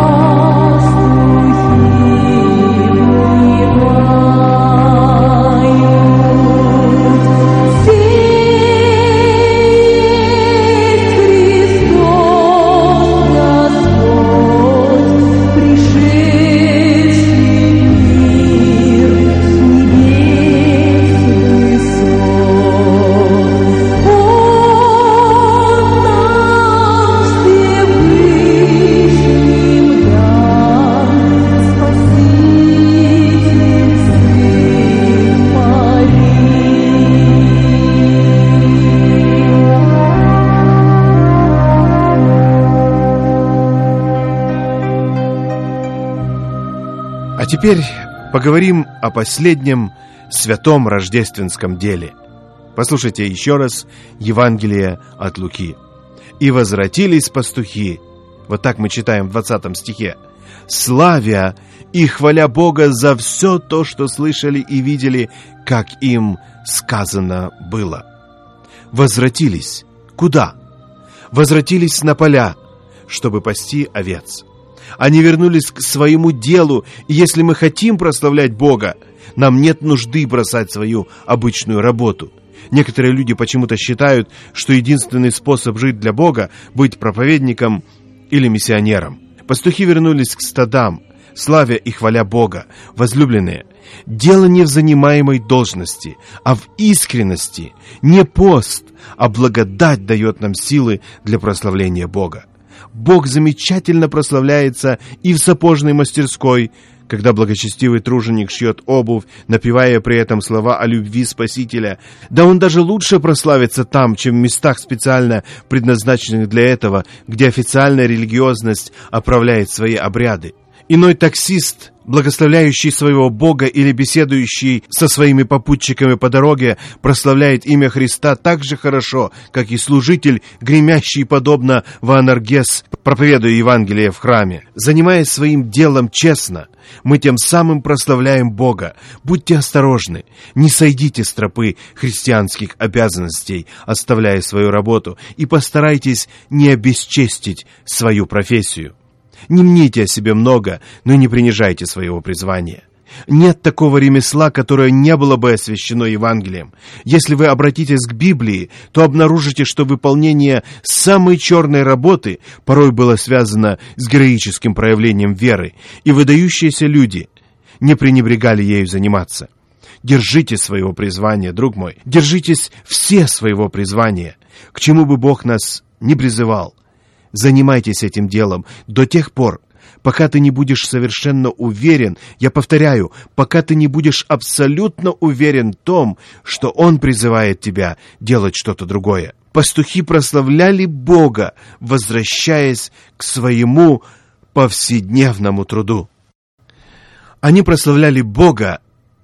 А теперь поговорим о последнем святом рождественском деле. Послушайте еще раз Евангелие от Луки. «И возвратились пастухи», вот так мы читаем в 20 стихе, «славя и хваля Бога за все то, что слышали и видели, как им сказано было». Возвратились. Куда? Возвратились на поля, чтобы пасти овец. Они вернулись к своему делу, и если мы хотим прославлять Бога, нам нет нужды бросать свою обычную работу. Некоторые люди почему-то считают, что единственный способ жить для Бога – быть проповедником или миссионером. Пастухи вернулись к стадам, славя и хваля Бога. Возлюбленные, дело не в занимаемой должности, а в искренности. Не пост, а благодать дает нам силы для прославления Бога. Бог замечательно прославляется и в сапожной мастерской, когда благочестивый труженик шьет обувь, напевая при этом слова о любви Спасителя. Да он даже лучше прославится там, чем в местах, специально предназначенных для этого, где официальная религиозность оправляет свои обряды. Иной таксист, благословляющий своего Бога или беседующий со своими попутчиками по дороге, прославляет имя Христа так же хорошо, как и служитель, гремящий подобно Ваанаргес, проповедуя Евангелие в храме. Занимаясь своим делом честно, мы тем самым прославляем Бога. Будьте осторожны, не сойдите с тропы христианских обязанностей, оставляя свою работу, и постарайтесь не обесчестить свою профессию. Не мните о себе много, но не принижайте своего призвания. Нет такого ремесла, которое не было бы освящено Евангелием. Если вы обратитесь к Библии, то обнаружите, что выполнение самой черной работы порой было связано с героическим проявлением веры, и выдающиеся люди не пренебрегали ею заниматься. Держите своего призвания, друг мой, держитесь все своего призвания, к чему бы Бог нас не призывал. Занимайтесь этим делом до тех пор, пока ты не будешь совершенно уверен, я повторяю, пока ты не будешь абсолютно уверен в том, что Он призывает тебя делать что-то другое. Пастухи прославляли Бога, возвращаясь к своему повседневному труду. Они прославляли Бога,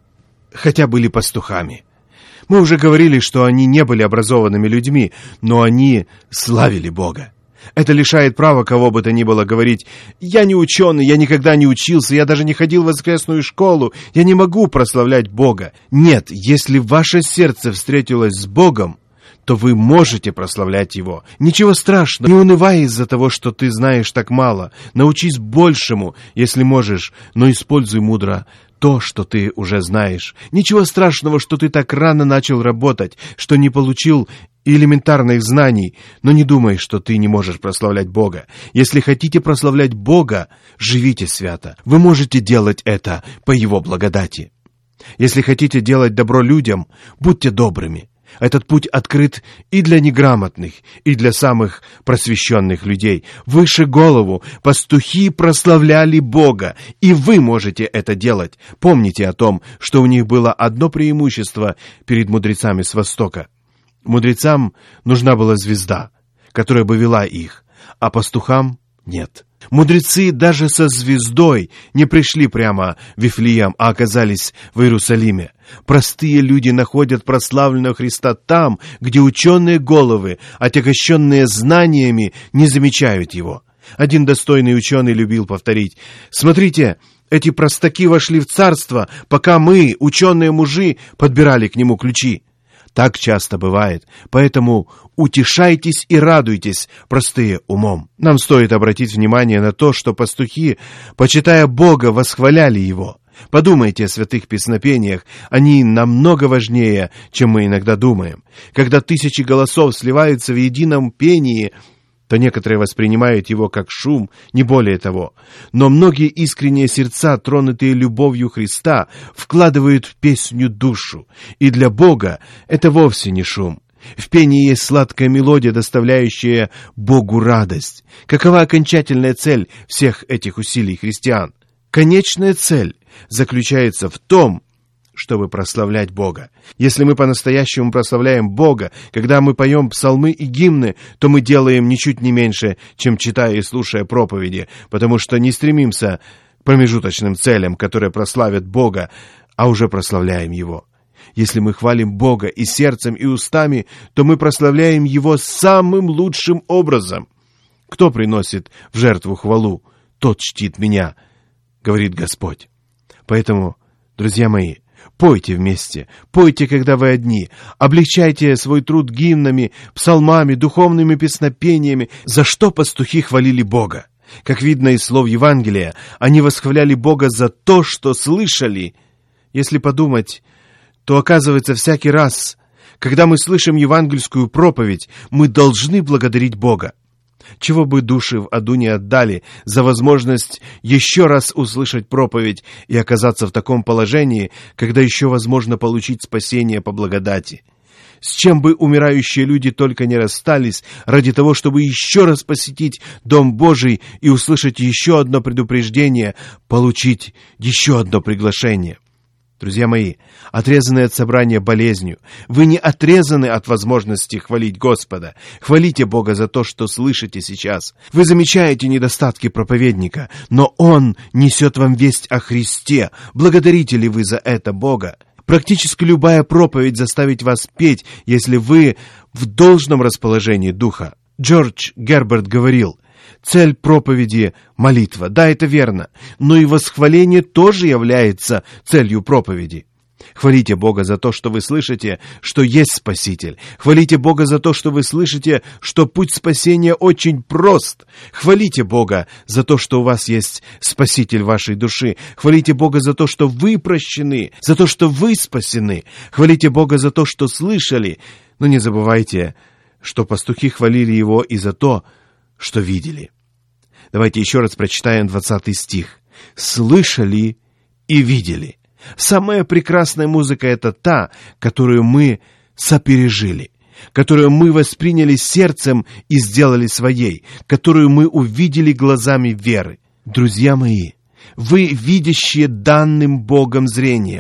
хотя были пастухами. Мы уже говорили, что они не были образованными людьми, но они славили Бога. Это лишает права кого бы то ни было говорить: «Я не ученый, я никогда не учился, я даже не ходил в воскресную школу, я не могу прославлять Бога». Нет, если ваше сердце встретилось с Богом, то вы можете прославлять Его. Ничего страшного, не унывай из-за того, что ты знаешь так мало. Научись большему, если можешь, но используй мудро то, что ты уже знаешь. Ничего страшного, что ты так рано начал работать, что не получил элементарных знаний, но не думай, что ты не можешь прославлять Бога. Если хотите прославлять Бога, живите свято. Вы можете делать это по Его благодати. Если хотите делать добро людям, будьте добрыми. Этот путь открыт и для неграмотных, и для самых просвещенных людей. Выше голову пастухи прославляли Бога, и вы можете это делать. Помните о том, что у них было одно преимущество перед мудрецами с Востока. Мудрецам нужна была звезда, которая бы вела их, а пастухам нет. Мудрецы даже со звездой не пришли прямо в Вифлеем, а оказались в Иерусалиме. Простые люди находят прославленного Христа там, где ученые головы, отягощенные знаниями, не замечают Его. Один достойный ученый любил повторить: «Смотрите, эти простаки вошли в царство, пока мы, ученые мужи, подбирали к нему ключи». Так часто бывает, поэтому утешайтесь и радуйтесь, простые умом. Нам стоит обратить внимание на то, что пастухи, почитая Бога, восхваляли Его. Подумайте о святых песнопениях, они намного важнее, чем мы иногда думаем. Когда тысячи голосов сливаются в едином пении, то некоторые воспринимают его как шум, не более того. Но многие искренние сердца, тронутые любовью Христа, вкладывают в песню душу. И для Бога это вовсе не шум. В пении есть сладкая мелодия, доставляющая Богу радость. Какова окончательная цель всех этих усилий христиан? Конечная цель заключается в том, чтобы прославлять Бога. Если мы по-настоящему прославляем Бога, когда мы поем псалмы и гимны, то мы делаем ничуть не меньше, чем читая и слушая проповеди, потому что не стремимся к промежуточным целям, которые прославят Бога, а уже прославляем Его. Если мы хвалим Бога и сердцем, и устами, то мы прославляем Его самым лучшим образом. Кто приносит в жертву хвалу, тот чтит Меня, говорит Господь. Поэтому, друзья мои, пойте вместе, пойте, когда вы одни, облегчайте свой труд гимнами, псалмами, духовными песнопениями. За что пастухи хвалили Бога? Как видно из слов Евангелия, они восхваляли Бога за то, что слышали. Если подумать, то оказывается, всякий раз, когда мы слышим евангельскую проповедь, мы должны благодарить Бога. Чего бы души в аду не отдали за возможность еще раз услышать проповедь и оказаться в таком положении, когда еще возможно получить спасение по благодати. С чем бы умирающие люди только не расстались ради того, чтобы еще раз посетить Дом Божий и услышать еще одно предупреждение, получить еще одно приглашение. Друзья мои, отрезанные от собрания болезнью, вы не отрезаны от возможности хвалить Господа. Хвалите Бога за то, что слышите сейчас. Вы замечаете недостатки проповедника, но Он несет вам весть о Христе. Благодарите ли вы за это Бога? Практически любая проповедь заставит вас петь, если вы в должном расположении духа. Джордж Герберт говорил: цель проповеди — молитва. Да, это верно, но и восхваление тоже является целью проповеди. Хвалите Бога за то, что вы слышите, что есть Спаситель. Хвалите Бога за то, что вы слышите, что путь спасения очень прост. Хвалите Бога за то, что у вас есть Спаситель вашей души. Хвалите Бога за то, что вы прощены, за то, что вы спасены. Хвалите Бога за то, что слышали. Но не забывайте, что пастухи хвалили Его и за то, что видели. Давайте еще раз прочитаем 20 стих. «Слышали и видели». Самая прекрасная музыка — это та, которую мы сопережили, которую мы восприняли сердцем и сделали своей, которую мы увидели глазами веры. Друзья мои, вы видящие данным Богом зрением.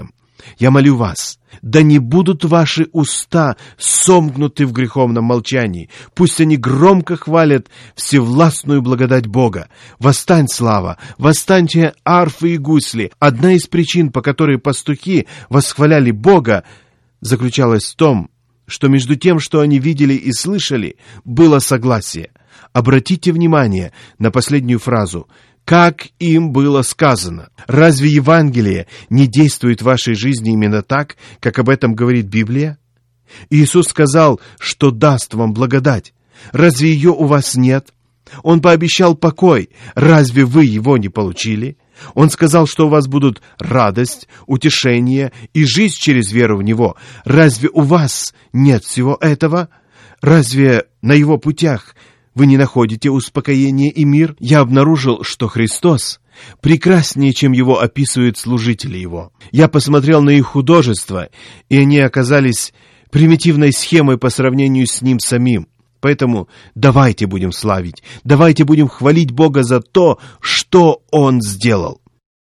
Я молю вас, да не будут ваши уста сомкнуты в греховном молчании. Пусть они громко хвалят всевластную благодать Бога. Восстань, слава! Восстаньте, арфы и гусли! Одна из причин, по которой пастухи восхваляли Бога, заключалась в том, что между тем, что они видели и слышали, было согласие. Обратите внимание на последнюю фразу «как им было сказано». Разве Евангелие не действует в вашей жизни именно так, как об этом говорит Библия? Иисус сказал, что даст вам благодать. Разве ее у вас нет? Он пообещал покой. Разве вы его не получили? Он сказал, что у вас будут радость, утешение и жизнь через веру в Него. Разве у вас нет всего этого? Разве на Его путях вы не находите успокоение и мир? Я обнаружил, что Христос прекраснее, чем Его описывают служители Его. Я посмотрел на их художества, и они оказались примитивной схемой по сравнению с Ним самим. Поэтому давайте будем славить, давайте будем хвалить Бога за то, что Он сделал.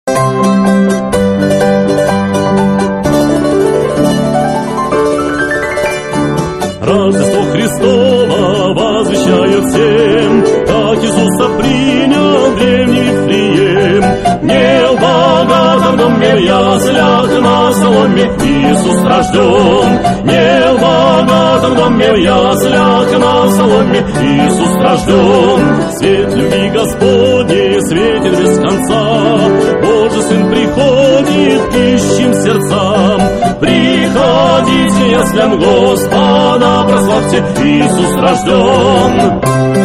Рождество Христово возвещаю всем, как Иисуса принял древний Вифлеем. Не в богатом доме, в яслях на соломе Иисус рожден. Не в богатом доме, в яслях на соломе Иисус рожден. Свет любви Господней светит без конца, Божий Сын приходит к ищим сердцам. Приходите, яслям Господа, прославьте, Иисус рожден.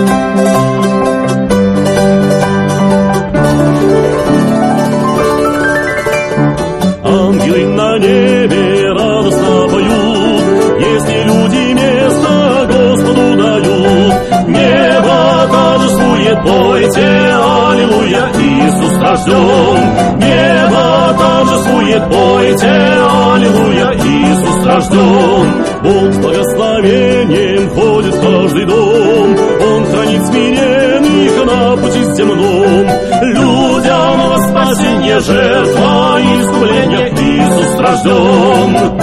Ангелы на небе радостно поют, если люди место Господу дают. Небо торжествует, пойте, аллилуйя, Иисус рожден. Небо торжествует, пойте, аллилуйя, Иисус рожден. Бог с благословением входит в каждый дом, Он хранит смиренных на пути земном. Людям во спасение, жертва и искупление, Иисус рожден.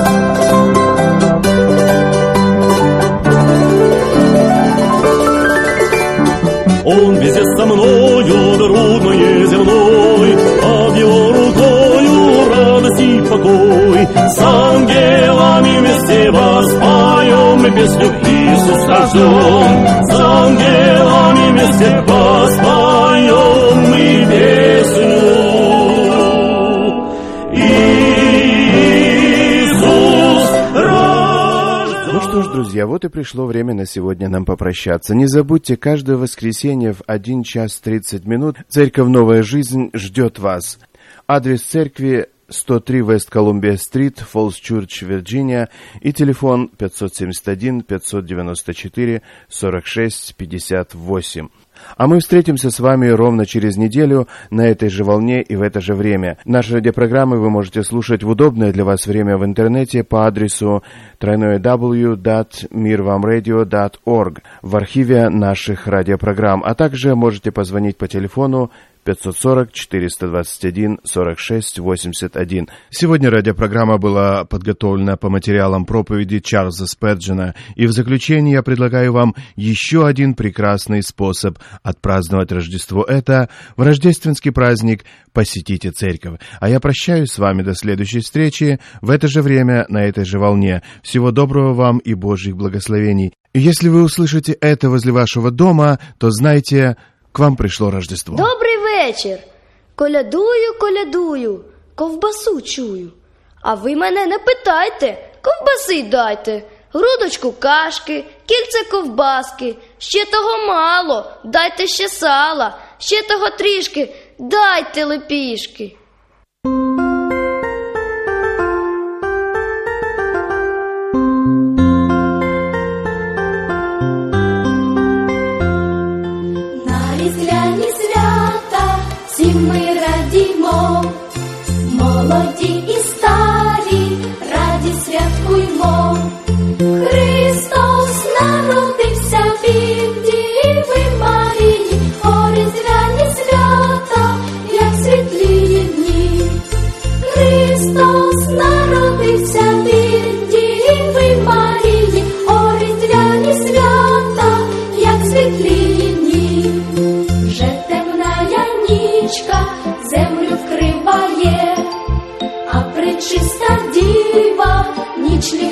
Он везде со мною, друг мой земной, под Его рукою радость и покой. С ангелами вместе воспоем мы песню, Иисус рожден. С ангелами вместе воспоем мы песню. Что ж, друзья, вот и пришло время на сегодня нам попрощаться. Не забудьте, каждое воскресенье в 1 час 30 минут Церковь «Новая жизнь» ждет вас. Адрес церкви 103 West Columbia Street, Falls Church, Вирджиния, и телефон 571-594-46-58. А мы встретимся с вами ровно через неделю на этой же волне и в это же время. Наши радиопрограммы вы можете слушать в удобное для вас время в интернете по адресу www.mirvamradio.org в архиве наших радиопрограмм, а также можете позвонить по телефону 540-421-46-81. Сегодня радиопрограмма была подготовлена по материалам проповеди Чарльза Спurgeon, и в заключение я предлагаю вам еще один прекрасный способ отпраздновать Рождество. Это в рождественский праздник посетите церковь. А я прощаюсь с вами до следующей встречи в это же время на этой же волне. Всего доброго вам и Божьих благословений. И если вы услышите это возле вашего дома, то знайте, к вам пришло Рождество. Добрий вечір. Колядую, колядую, ковбасу чую. А ви мене не питайте, ковбаси дайте. Грудочку кашки, кільце ковбаски. Ще того мало, дайте ще сала. Ще того трішки, дайте лепішки. Всім ми радімо, молоді і старі, радість святкуймо. Христос народився від Діви Марії, о різдвяні свята, як світлі дні. Христос народився.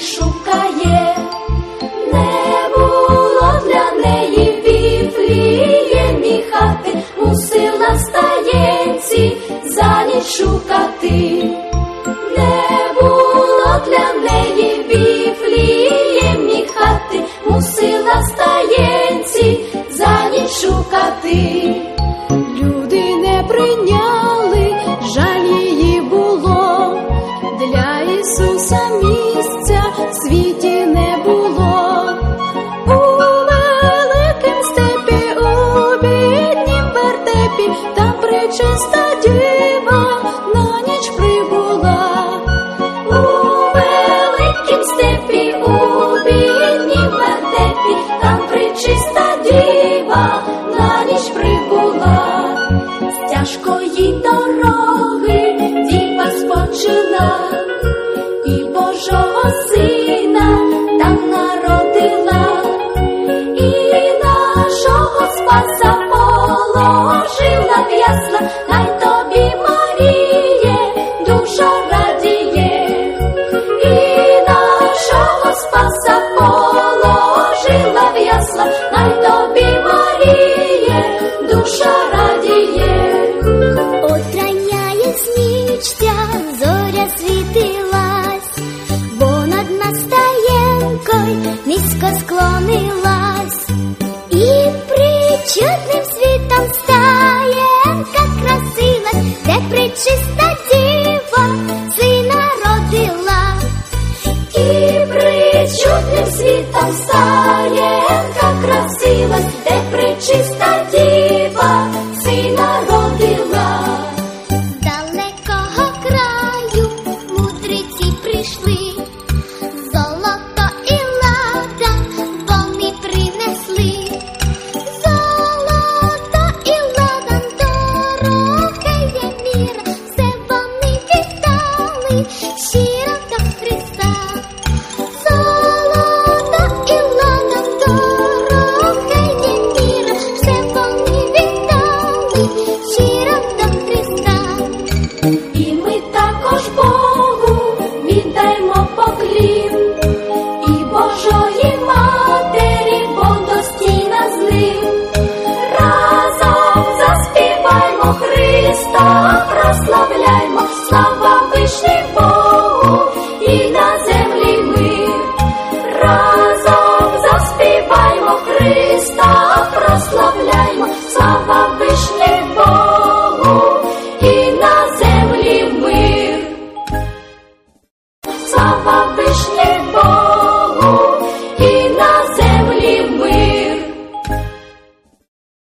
шукає. Не було для неї в Віфліємі хати, мусила в стаєнці за ніч шукати. Не було для неї в Віфліємі хати, мусила в стаєнці за ніч шукати. Люди не прийняли, жаль її було, для Ісуса місця в світі не було. У великім степі, у біднім вертепі, там пречиста діва на ніч прибула. У великім степі, у біднім вертепі, там пречиста діва на ніч прибула. З тяжкої дороги діва спочила, і Божого Сина там народила, і нашого Спаса положила в ясла. Хай тобі, Маріє, душа радіє, і нашого Спаса положила в ясла. Хай тобі, Маріє, душа радіє. От рання яснічця зоря світилась, бо над настаєнкою низько склонилась, і причудним світом стаєнка красилась, де пречиста діва сина родила. І причудним світом стаєнка красилась, де пречиста діва сина родила. З далекого краю мудреці прийшли, золото і лада вони принесли. Золото і ладан дороге є міра, все вони віддали.